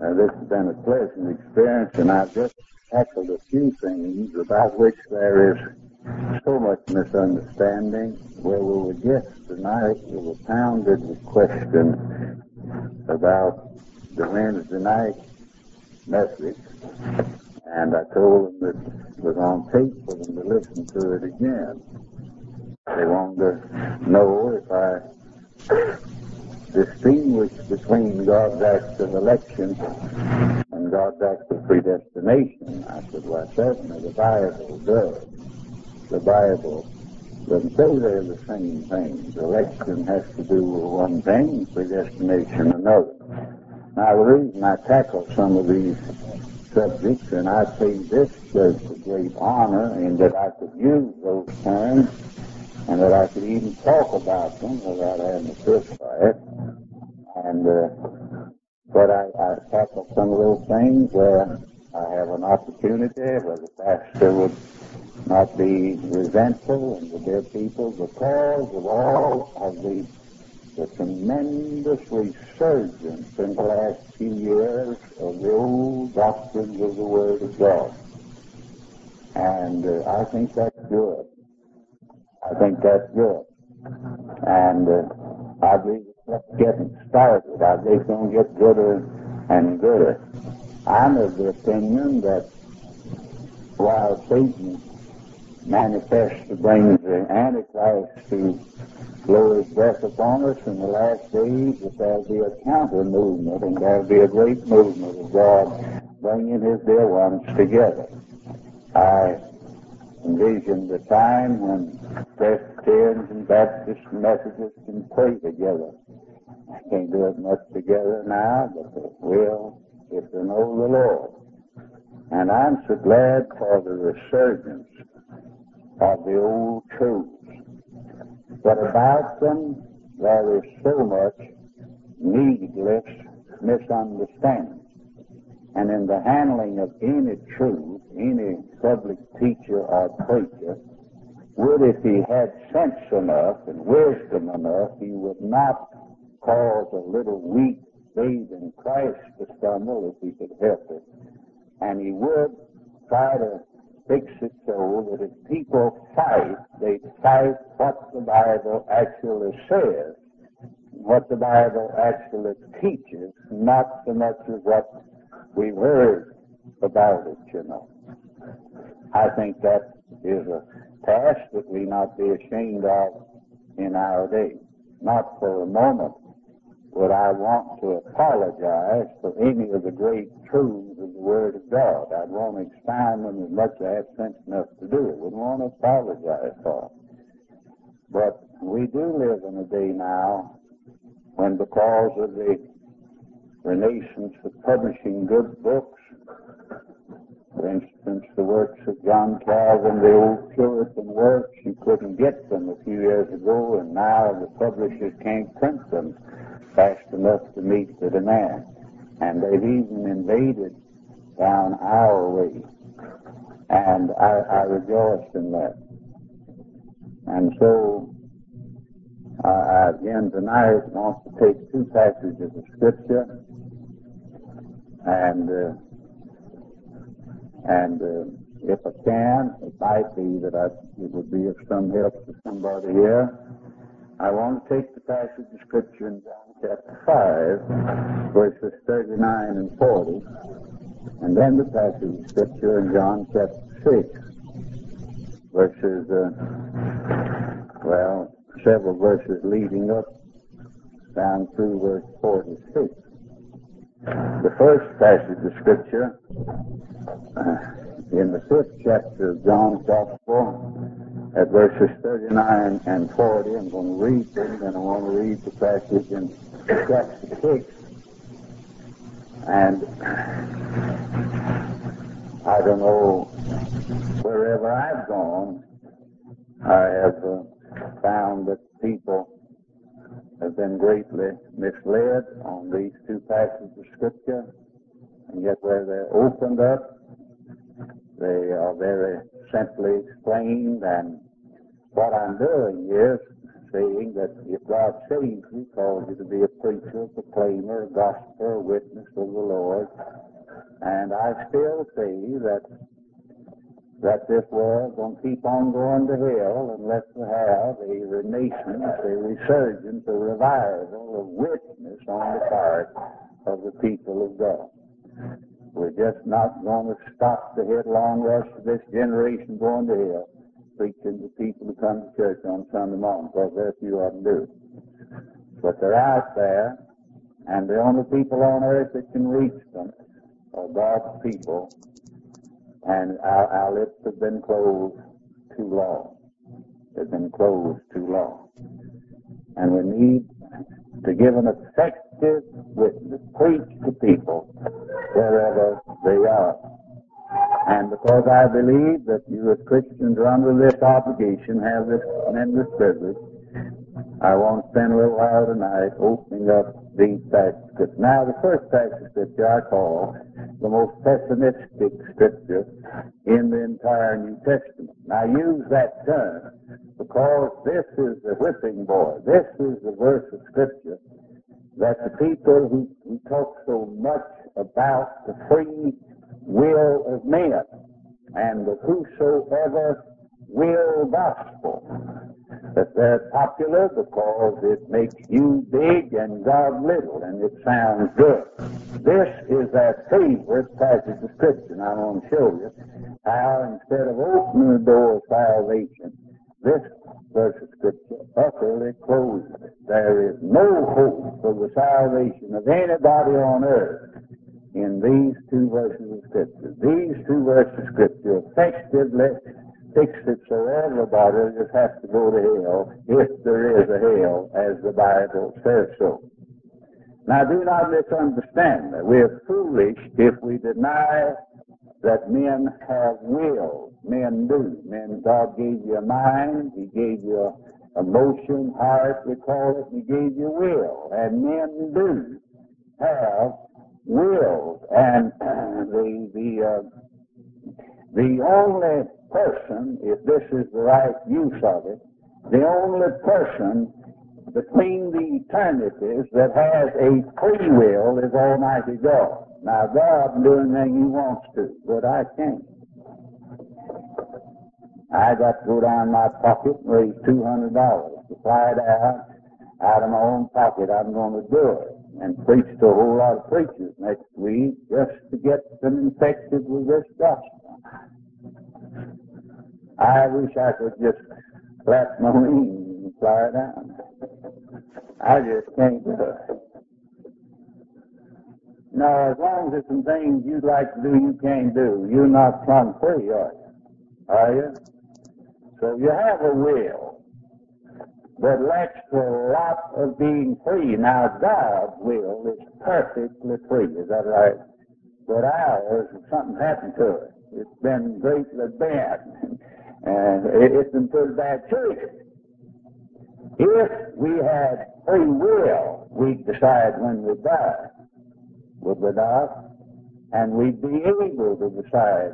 This has been a pleasant experience, and I've just tackled a few things about which there is so much misunderstanding. Where we were just tonight, we were pounded with questions about the Wednesday night message, and I told them that it was on tape for them to listen to it again. They wanted to know if I distinguish between God's act of election and God's act of predestination. I said, well, certainly the Bible does. The Bible doesn't say they're the same thing. Election has to do with one thing, predestination another. Now, the reason I tackle some of these subjects, and I pay this church a great honor in that I could use those terms and that I could even talk about them without having a fist fight. But I tackle some of those things where I have an opportunity, where the pastor would not be resentful and the dear people, because of all of the tremendous resurgence in the last few years of the old doctrines of the Word of God. And I think that's good. I think that's good. And I believe it's just getting started. I believe it's going to get gooder and gooder. I'm of the opinion that while Satan manifests to bring the Antichrist to blow his breath upon us in the last days, that there'll be a counter movement, and there'll be a great movement of God bringing his dear ones together. I envision the time when Presbyterians and Baptists and Methodists can pray together. I can't do it much together now, but they will if they know the Lord. And I'm so glad for the resurgence of the old truths. But about them, there is so much needless misunderstanding. And in the handling of any truth, any public teacher or preacher would, if he had sense enough and wisdom enough, he would not cause a little weak babe in Christ to stumble if he could help it. And he would try to fix it so that if people fight, they fight what the Bible actually says, what the Bible actually teaches, not so much as what we've heard about it, you know. I think that is a task that we not be ashamed of in our day. Not for a moment would I want to apologize for any of the great truths of the Word of God. I'd want to expound them as much as I have sense enough to do it. Wouldn't want to apologize for them. But we do live in a day now when, because of the renaissance of publishing good books, for instance, the works of John Calvin, the old Puritan works, you couldn't get them a few years ago, and now the publishers can't print them fast enough to meet the demand. And they've even invaded down our way. And I rejoice in that. And so, I again tonight want to take two passages of Scripture and if I can, it might be that it would be of some help to somebody here. I want to take the passage of Scripture in John chapter 5, verses 39 and 40, and then the passage of Scripture in John chapter 6, verses, several verses leading up down through verse 46. The first passage of Scripture in the 5th chapter of John's Gospel at verses 39 and 40. I'm going to read them, and I want to read the passage in chapter 6. And I don't know, wherever I've gone, I have found that people have been greatly misled on these two passages of Scripture, and yet where they're opened up, they are very simply explained. And what I'm doing is saying that if God saves you, calls you to be a preacher, a proclaimer, a gospel, a witness of the Lord. And I still say that this world is going to keep on going to hell unless we have a renaissance, a resurgence, a revival of witness on the part of the people of God. We're just not going to stop the headlong rush of this generation going to hell, preaching to people who come to church on Sunday morning, because very few of them do. But they're out there, and the only people on earth that can reach them are God's people, and our lips have been closed too long. They've been closed too long. And we need to give an effective witness, preach to people wherever they are. And because I believe that you as Christians are under this obligation, have this tremendous privilege, I want to spend a little while tonight opening up these passages. Now, the first passage scripture I call the most pessimistic scripture in the entire New Testament. Now, I use that term because this is the whipping boy. This is the verse of scripture that the people who talk so much about the free will of men and the whosoever will gospel, that they're popular because it makes you big and God little, and it sounds good. This is that favorite passage of Scripture, and I want to show you how instead of opening the door of salvation, this verse of Scripture utterly closes it. There is no hope for the salvation of anybody on earth in these two verses of Scripture. These two verses of Scripture effectively fix it so everybody just has to go to hell, if there is a hell, as the Bible says so. Now, do not misunderstand that. We're foolish if we deny that men have will. Men do. God gave you a mind, He gave you emotion, heart, we call it, He gave you will. And men do have will. And the only person, if this is the right use of it, the only person between the eternities that has a free will is Almighty God. Now, God can do anything He wants to, but I can't. I got to go down my pocket and raise $200 to fly it out of my own pocket. I'm going to do it and preach to a whole lot of preachers next week just to get them infected with this gospel. I wish I could just flap my wings and fly down. I just can't do it. No, as long as there's some things you'd like to do you can't do, you're not plumb free, are you? Are you? So you have a will that lacks a lot of being free. Now, God's will is perfectly free, is that right? But ours, something happened to it. It's been greatly bent, and it's in pretty bad shape. If we had free will, we'd decide when we die, would we not? And we'd be able to decide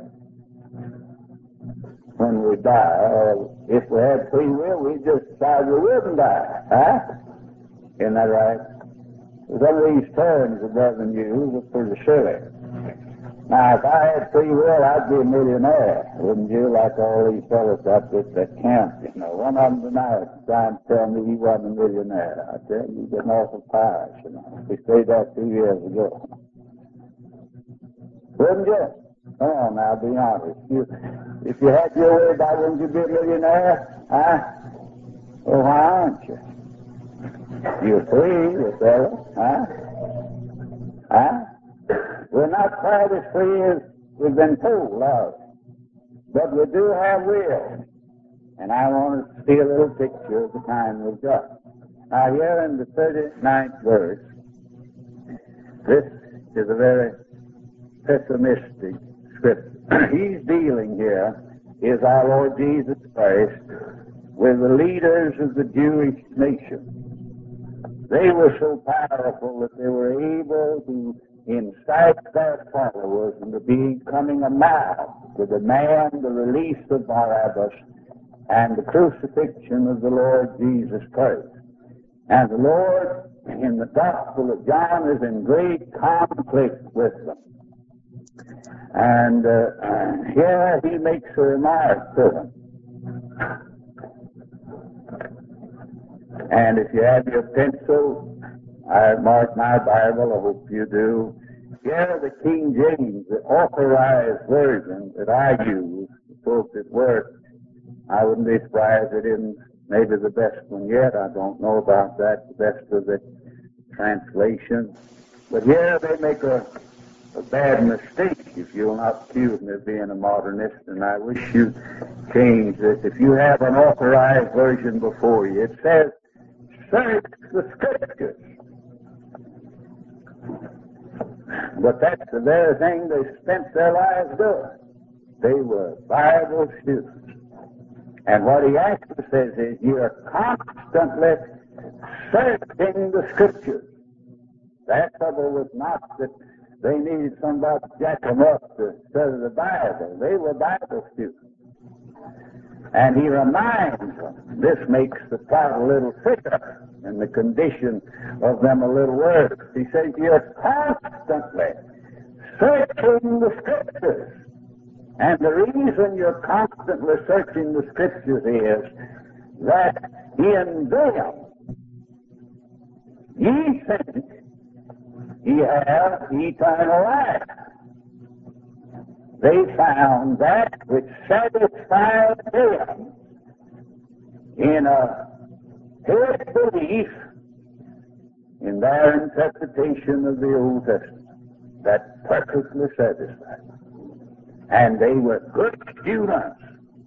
when we die. Or if we had free will, we'd just decide we wouldn't die. Huh? Isn't that right? Some of these terms that Reverend used are pretty silly. Now, if I had free will, I'd be a millionaire, wouldn't you? Like all these fellows up at the camp, you know. One of them tonight trying to tell me he wasn't a millionaire. I tell you, he's getting awful pious, you know. He said that 2 years ago. Wouldn't you? Come on now, be honest. If you had your way, why wouldn't you be a millionaire? Huh? Well, why aren't you? You're free, you fellow. Huh? Huh? We're not quite as free as we've been told, are we? But we do have will. And I want to see a little picture of the kind we've got. Now, here in the 39th verse, this is a very pessimistic scripture. He's dealing here, is our Lord Jesus Christ, with the leaders of the Jewish nation. They were so powerful that they were able to incite their followers into becoming a mob to demand the release of Barabbas and the crucifixion of the Lord Jesus Christ. And the Lord, in the Gospel of John, is in great conflict with them. And here he makes a remark to them. And if you have your pencil, I marked my Bible, I hope you do. Here the King James, the authorized version that I use, folks at work, I wouldn't be surprised it isn't maybe the best one yet. I don't know about that, the best of the translation. But here they make a bad mistake, if you'll not accuse me of being a modernist, and I wish you'd change this. If you have an authorized version before you, it says, search the Scriptures. But that's the very thing they spent their lives doing. They were Bible students. And what he actually says is, you're constantly searching the Scriptures. That trouble was not that they needed somebody to jack them up to study the Bible. They were Bible students. And he reminds them, this makes the plot a little thicker and the condition of them a little worse. He says, you're constantly searching the Scriptures. And the reason you're constantly searching the Scriptures is that in them ye think ye have eternal life. They found that which satisfied them in a hid belief in their interpretation of the Old Testament, that perfectly satisfied. And they were good students.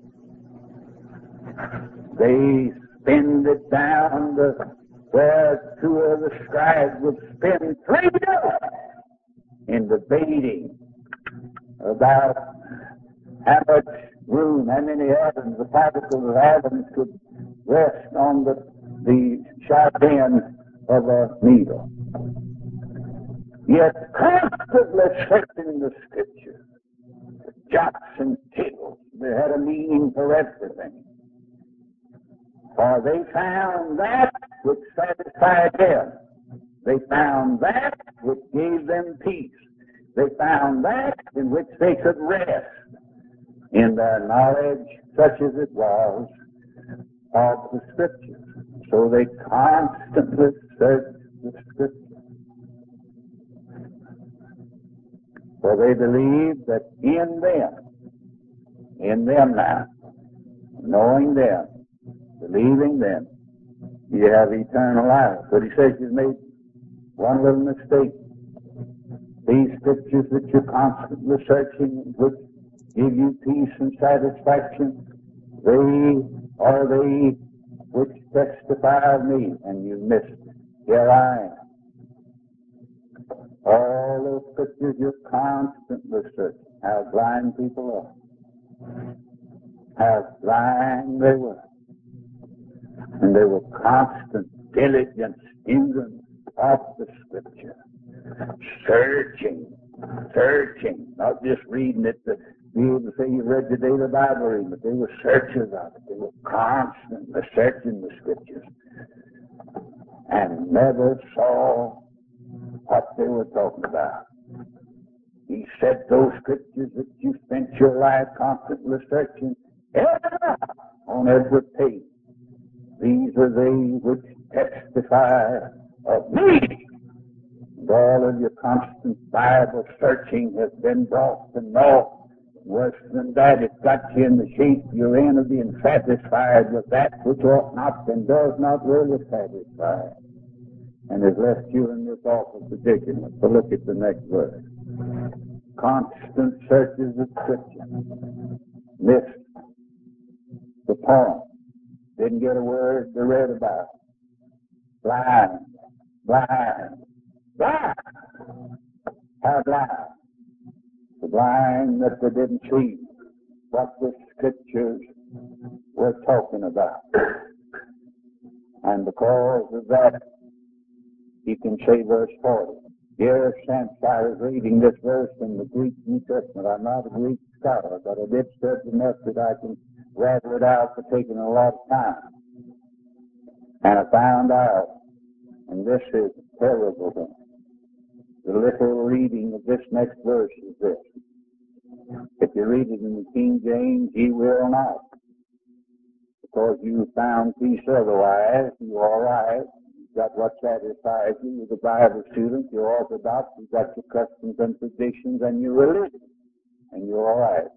They spend it down to where two of the scribes would spend 3 days in debating about how much room, how many atoms, the particles of atoms could rest on the sharp end of a needle. Yet constantly searching the Scriptures, jots and tittles, they had a meaning for everything. For they found that which satisfied them. They found that which gave them peace. They found that in which they could rest in their knowledge, such as it was, of the Scriptures. So they constantly searched the Scriptures. For they believed that in them now, knowing them, believing them, you have eternal life. But he says you've made one little mistake. These Scriptures that you're constantly searching, which give you peace and satisfaction, they are they which testify of me, and you missed it. Here I am. All those Scriptures you're constantly searching. How blind people are. How blind they were. And they were constant, diligent students of the Scripture. Searching, not just reading it to be able to say you read the daily Bible reading, but they were searchers of it. They were constantly searching the Scriptures and never saw what they were talking about. He said those Scriptures that you spent your life constantly searching on every page, these are they which testify of me. And all of your constant Bible searching has been brought to naught. Worse than that, it's got you in the shape you're in of being satisfied with that which ought not and does not really satisfy, and has left you in this awful predicament. So look at the next verse. Constant searches of Scripture. Missed the point. Didn't get a word they read about. Blind. How blind? The blind that they didn't see what the Scriptures were talking about. And because of that, he can say verse 40. Here, since I was reading this verse in the Greek New Testament, I'm not a Greek scholar, but I did study enough that I can rather it out for taking a lot of time. And I found out, and this is a terrible thing, the literal reading of this next verse is this. If you read it in the King James, ye will not. Because you found peace otherwise, you're all right. You've got what satisfies you. You're the Bible student, you're orthodox, you've got your customs and traditions and your religion. And you're all right.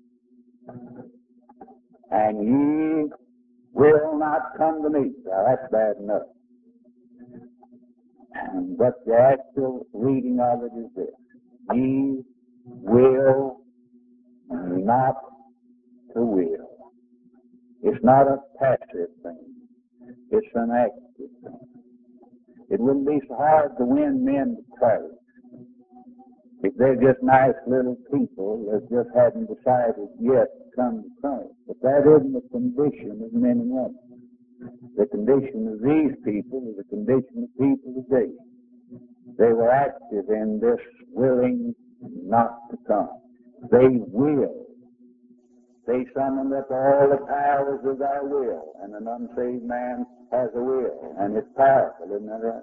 And ye will not come to me. Now that's bad enough. But the actual reading of it is this. Ye will not to will. It's not a passive thing. It's an active thing. It wouldn't be so hard to win men to Christ if they're just nice little people that just hadn't decided yet to come to Christ. But that isn't the condition of men and women. The condition of these people is the condition of people today. They were active in this willing not to come. They will. They summoned up all the powers of thy will, and an unsaved man has a will, and it's powerful, isn't that right?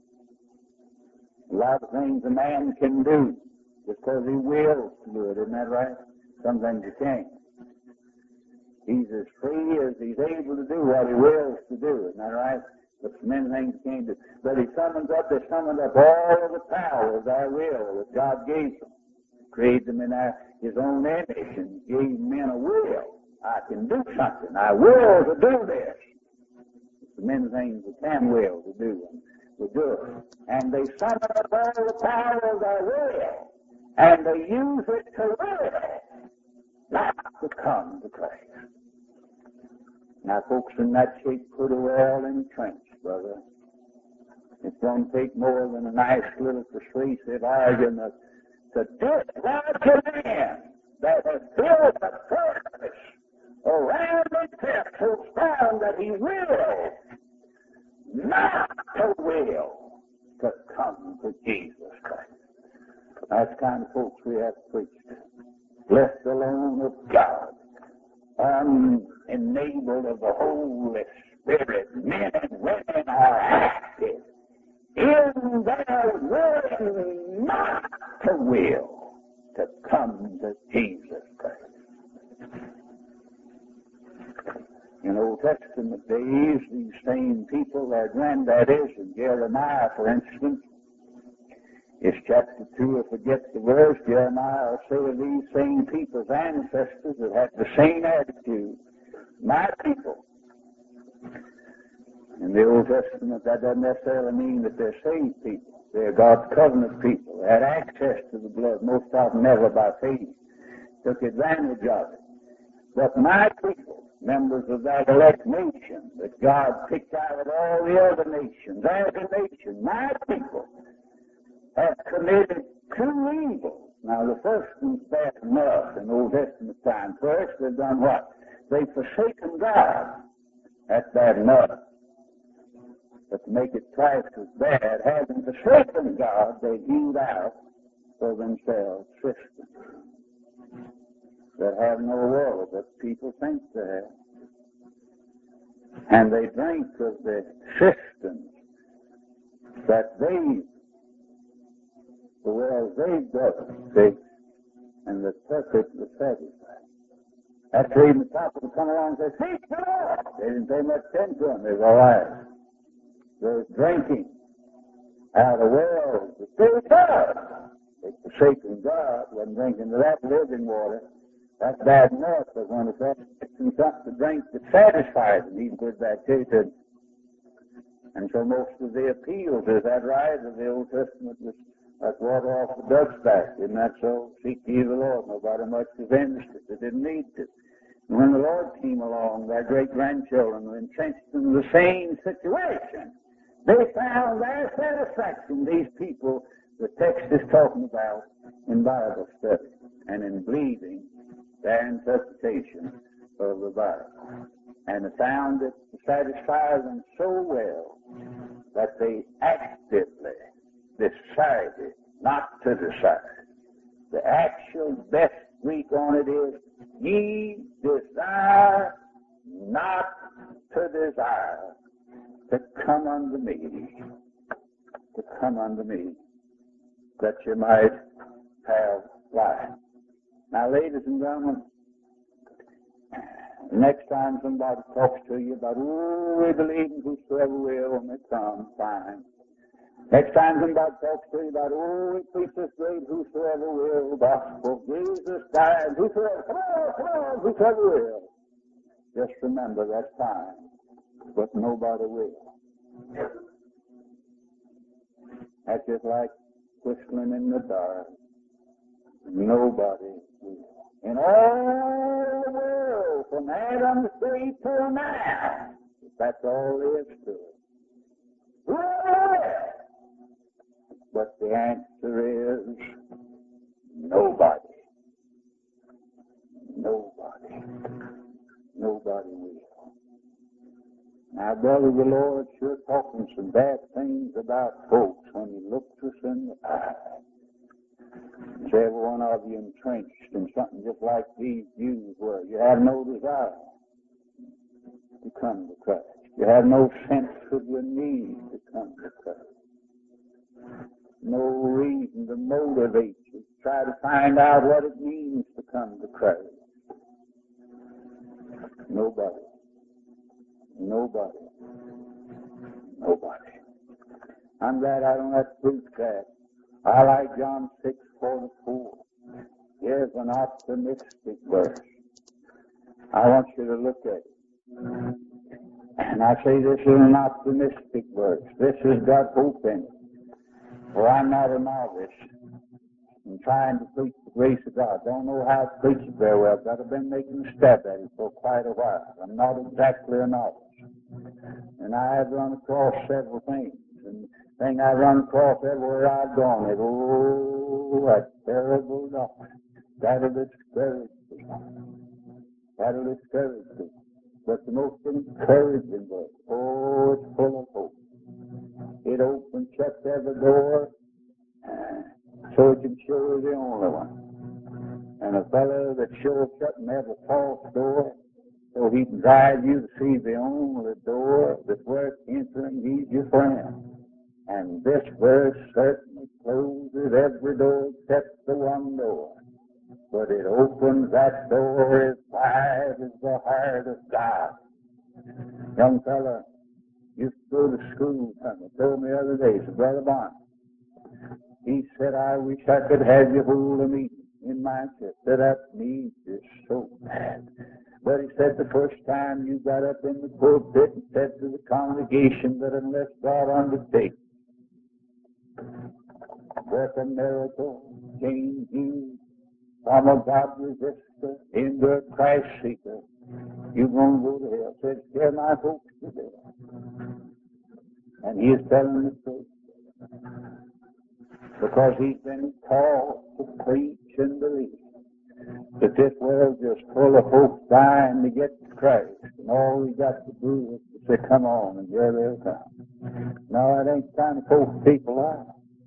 A lot of things a man can do just because he wills to do it, isn't that right? Sometimes you can't. He's as free as he's able to do what he wills to do, isn't that right? But many things he can't do. But they summoned up all of the power of thy will that God gave them. Created them in his own image and gave men a will. I can do something. I will to do this. There's many things we can will to do, and we do it. And they summon up all the power of thy will, and they use it to will, not to come to Christ. Now, folks in that shape pretty well entrenched, brother. It's going to take more than a nice little persuasive argument to dislodge a man that has built a purpose around himself so strong that he will not to will to come to Jesus Christ. That's the kind of folks we have preached. Left alone of God, unenabled of the Holy Spirit, men and women are active in their willing not to will to come to Jesus Christ. In Old Testament days, these same people, their granddaddies, in Jeremiah, for instance, it's chapter 2, I forget the verse, Jeremiah will say of these same people's ancestors that had the same attitude, my people. In the Old Testament, that doesn't necessarily mean that they're saved people. They're God's covenant people. They had access to the blood, most of them never by faith, took advantage of it. But my people, members of that elect nation that God picked out of all the other nations, as a nation, my people have committed two evils. Now, the first one's bad enough in Old Testament time. First, they've done what? They've forsaken God. That's bad enough. But to make it twice as bad, having forsaken God, they hewed out for themselves systems that have no water, but people think they have. And they drink of the systems that the wells they've dug, and the perfectly satisfied. After even the top would come along and say, "Seek the Lord." They didn't pay much attention to them. They were all right. They're drinking out of wells that they dug. They'd forsaken God, wasn't drinking to that living water. That's bad enough, but when it's fixing something to drink that satisfies them, he did that too. And so most of the appeals, is that right, of the Old Testament was like water off the duck's back. Isn't that so? Seek ye the Lord. Nobody much was interested. They didn't need to. And when the Lord came along, their great-grandchildren were entrenched in the same situation. They found their satisfaction, these people the text is talking about in Bible study and in believing their interpretation of the Bible. And they found it to satisfy them so well that they actively decided not to decide. The actual best Greek on it is, ye desire not to desire to come unto me, that you might have life. Now, ladies and gentlemen, next time somebody talks to you about, oh, we believe in whosoever will, and they come, fine. Next time somebody talks to you about, oh, we preach this great whosoever will gospel, Jesus died, whosoever, come on, whosoever will. Just remember that's fine, but nobody will. That's just like whistling in the dark. Nobody will. In all the world, from Adam 3 till now, that's all there is to it. But the answer is nobody. Nobody will. Now, brother, the Lord sure talking some bad things about folks when He looks us in the eye. Is every one of you entrenched in something just like these Jews were? You have no desire to come to Christ. You have no sense of your need to come to Christ. No reason to motivate you to try to find out what it means to come to Christ. Nobody. I'm glad I don't have to preach that. I like John 6:44. Here's an optimistic verse. I want you to look at it. And I say this is an optimistic verse. This has got hope in it. For I'm not a novice in trying to preach the grace of God. Don't know how to preach it very well, but I've been making a stab at it for quite a while. I'm not exactly a novice. And I have run across several things. And the thing I run across everywhere I've gone is, oh, that terrible doctrine. That'll discourage me. But the most encouraging verse, oh, it's full of hope. It opens, shuts every door, so it can show you the only one. And a fellow that shows shutting every false door, so he can drive you to see the only door that's worth entering. He's your friend. And this verse certainly closes every door except the one door. But it opens that door as wide as the heart of God. Young fella used to go to school, something told me the other day, said, Brother Barnes, he said, I wish I could have you hold a meeting in my church. Said, that needs is so bad. But he said the first time you got up in the pulpit and said to the congregation that unless God undertakes that a miracle change you from a God resistor into a Christ seeker, you're going to go to hell. Said, scare my folks to death. And he is telling the truth. Because he's been called to preach and believe that this world is full of folks dying to get to Christ. And all we got to do is to say, come on, and here they'll come. No, it ain't the kind of folks people are.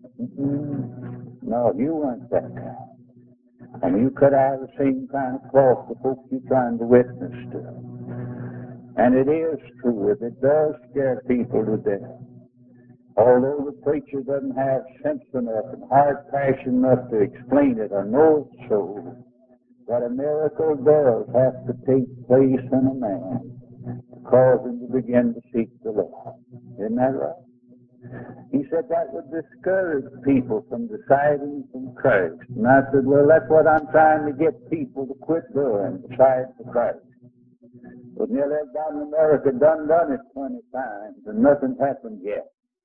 No, you weren't that kind. And you could have the same kind of cloth the folks you're trying to witness to. And it is true, if it does scare people to death. Although the preacher doesn't have sense enough and hard passion enough to explain it or know it so, but a miracle does have to take place in a man to cause him to begin to seek the Lord. Isn't that right? He said that would discourage people from deciding from Christ. And I said, well, that's what I'm trying to get people to quit doing, decide for Christ. But nearly everybody in America done it 20 times, and nothing's happened yet.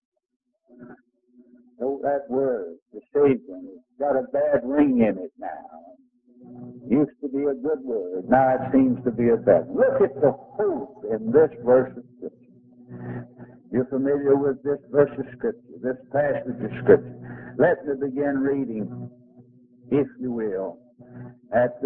So that word, the Savior, it's got a bad ring in it now. Used to be a good word. Now it seems to be a bad. Look at the hope in this verse of Scripture. You're familiar with this verse of Scripture, this passage of Scripture. Let me begin reading, if you will, at,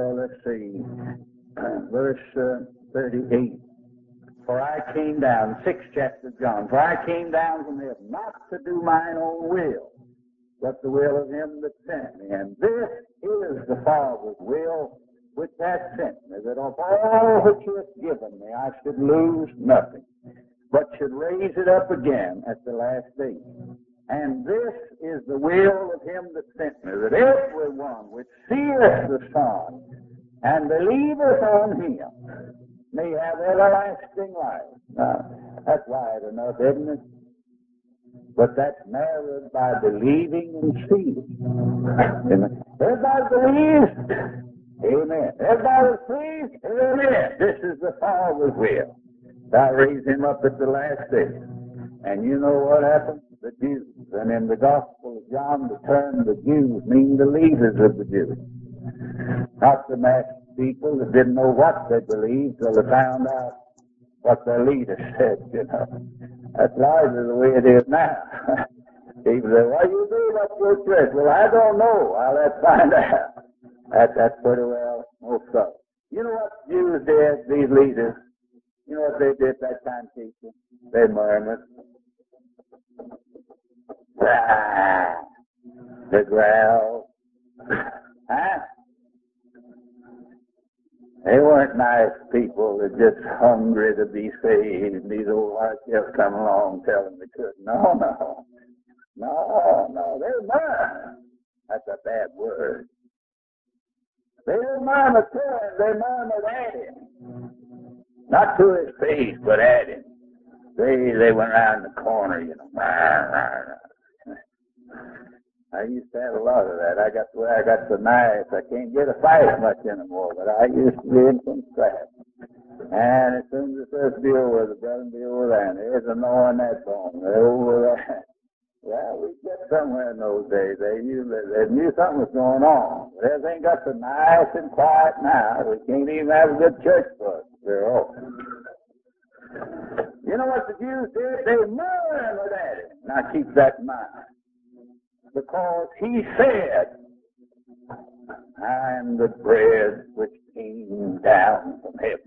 verse 38. For I came down, 6th chapter of John, for I came down from heaven, not to do mine own will, but the will of him that sent me. And this is the Father's will, which hath sent me, that of all which he hath given me I should lose nothing, but should raise it up again at the last day. And this is the will of him that sent me, that every one which seeth the Son and believeth on him may have everlasting life. Now, that's wide enough, isn't it? But that's narrowed by believing and seeing. Everybody believes? Amen. Everybody sees? Amen. This is the Father's will. I raise him up at the last day. And you know what happened? The Jews. And in the Gospel of John, the term the Jews mean the leaders of the Jews. Not the mass people that didn't know what they believed till they found out what their leader said, you know. That's largely the way it is now. People say, "What do you do? What's your church?" Well, I don't know. I'll have to find out. That's pretty well most of it. You know what Jews did, these leaders? You know what they did that time, teacher? They murmured. They growled. Huh? They weren't nice people. They're just hungry to be saved. These old archers come along telling they couldn't. No. They murmured. That's a bad word. They didn't murmur to him. They murmured at him. Not to his face, but at him. They went around the corner, you know. I used to have a lot of that. I got so nice, I can't get a fight much anymore, but I used to be in some scrap. And as soon as the first be over, the brother be over there, and there's a knowing that bone. They're over there. Well, we get somewhere in those days. They knew something was going on. But everything got so nice and quiet now, we can't even have a good church for us. They're open. You know what the Jews did? They murmured at him. Now keep that in mind. Because he said, "I am the bread which came down from heaven."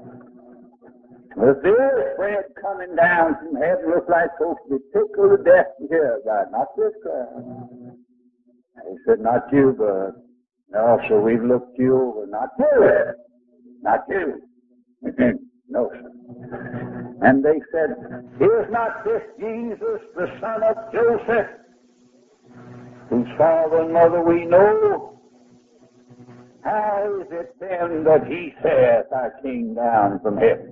If there is bread coming down from heaven, looks like folks to be tickled to death to hear about it. Not this crowd. He said, "Not you, bud. No, so we've looked you over. Not you. Not you." No, sir. And they said, "Is not this Jesus, the son of Joseph, whose father and mother we know? How is it then that he saith, I came down from heaven?"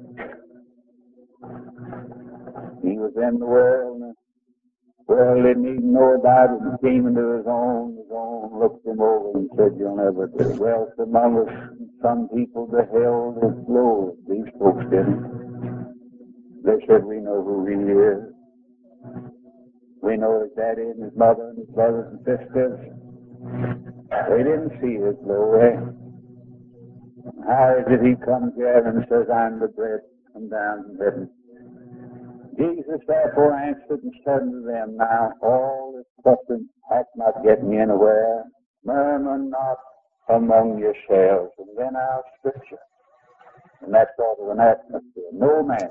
He was in the world, and the world didn't even know about it, and came into his own looked him over and said, "You'll never do well." Among us, some people beheld his glory. These folks didn't. They said, "We know who he is. We know his daddy and his mother and his brothers and sisters." They didn't see his glory. How is it he comes here and says, "I'm the bread come down from heaven"? Jesus therefore answered and said unto them, "Now all this question hath not getting anywhere. Murmur not among yourselves." And then our scripture. And that sort of an atmosphere. No man.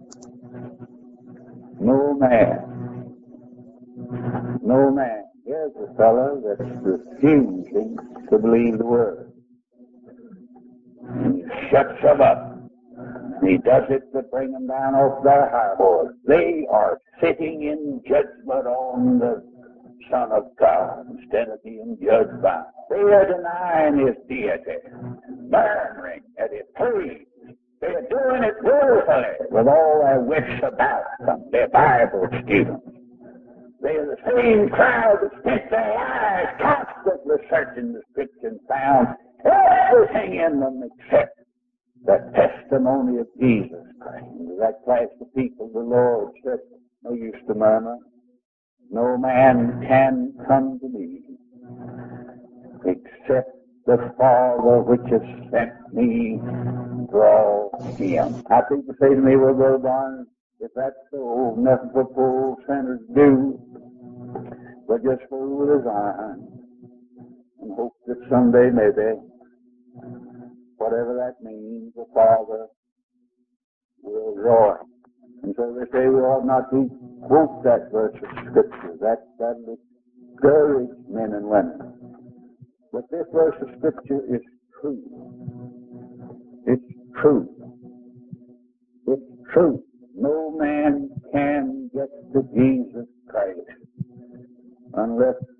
Here's a fellow that's refusing to believe the word. He shuts them up. He does it to bring them down off their high horse. They are sitting in judgment on the Son of God instead of being judged by him. They are denying his deity, murmuring at his praise. They are doing it willfully with all their wits about them. They're Bible students. They are the same crowd that spent their lives constantly searching the Scripture and found everything in them except the testimony of Jesus Christ. To that class of people, the Lord said, "No use to murmur. No man can come to me except the Father which has sent me draw him." Now people say to me, "Well, Brother Barnes, if that's so, nothing but poor sinners do but just fool his iron and hope that someday maybe, whatever that means, the Father will draw him." And so they say we ought not to quote that verse of Scripture. That'll discourage men and women. But this verse of Scripture is true. It's true. It's true. No man can get to Jesus Christ unless